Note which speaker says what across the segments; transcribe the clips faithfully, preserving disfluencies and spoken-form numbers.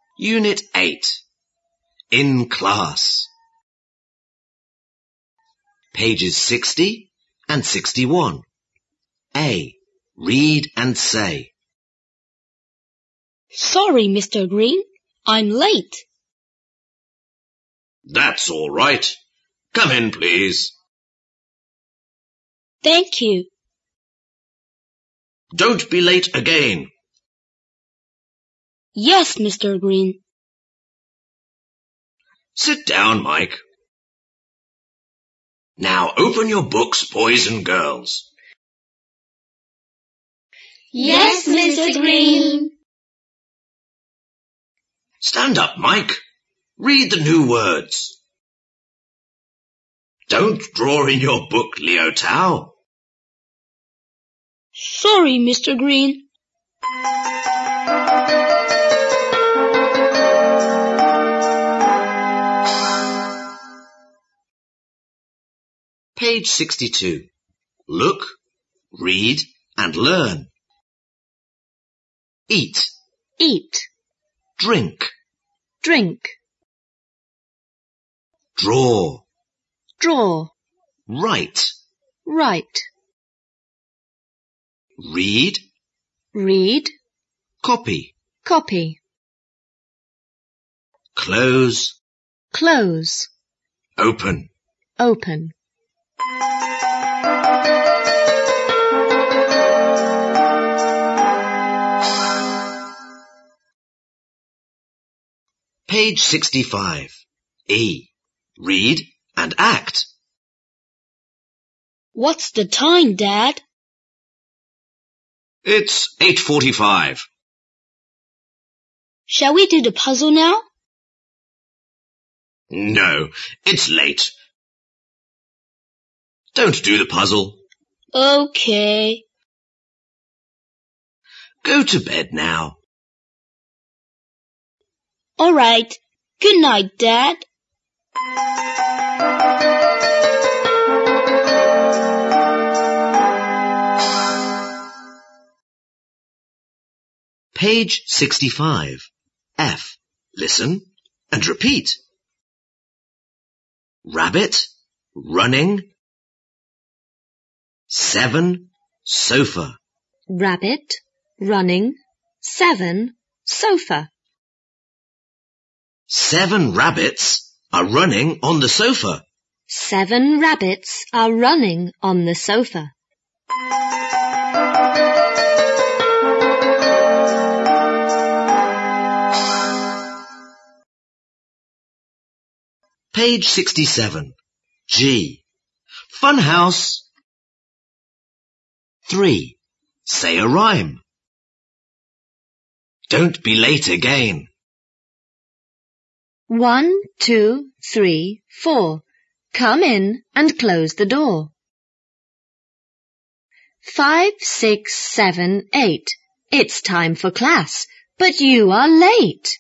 Speaker 1: Unit eight. In class. Pages sixty and sixty-one. A. Read and say.
Speaker 2: Sorry, Mister Green. I'm late.
Speaker 1: That's all right. Come in, please.
Speaker 2: Thank you.
Speaker 1: Don't be late again.
Speaker 2: Yes, Mister Green.
Speaker 1: Sit down, Mike. Now open your books, boys and girls.
Speaker 3: Yes, Mister Green.
Speaker 1: Stand up, Mike. Read the new words. Don't draw in your book, Leo Tao.
Speaker 2: Sorry, Mister Green.
Speaker 1: Page sixty-two. Look, read, and learn. Eat.
Speaker 2: Eat.
Speaker 1: Drink.
Speaker 2: Drink.
Speaker 1: Draw.
Speaker 2: Draw.
Speaker 1: Write.
Speaker 2: Write.
Speaker 1: Read.
Speaker 2: Read.
Speaker 1: Copy.
Speaker 2: Copy.
Speaker 1: Close.
Speaker 2: Close.
Speaker 1: Open.
Speaker 2: Open.
Speaker 1: Page sixty-five. E. Read and act.
Speaker 2: What's the time, Dad?
Speaker 1: It's eight forty-five.
Speaker 2: Shall we do the puzzle now?
Speaker 1: No, it's late. Don't do the puzzle.
Speaker 2: Okay.
Speaker 1: Go to bed now.
Speaker 2: All right. Good night, Dad.
Speaker 1: Page sixty-five. F. Listen and repeat. Rabbit, running. Seven, sofa.
Speaker 2: Rabbit, running. Seven, sofa.
Speaker 1: Seven rabbits are running on the sofa.
Speaker 2: Seven rabbits are running on the sofa.
Speaker 1: Page sixty-seven. G. Fun house. Three. Say a rhyme. Don't be late again.
Speaker 2: One, two, three, four. Come in and close the door. Five, six, seven, eight. It's time for class, but you are late.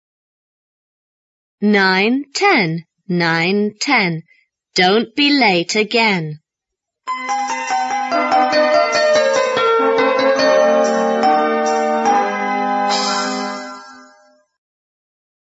Speaker 2: Nine, ten. Nine, ten. Don't be late again.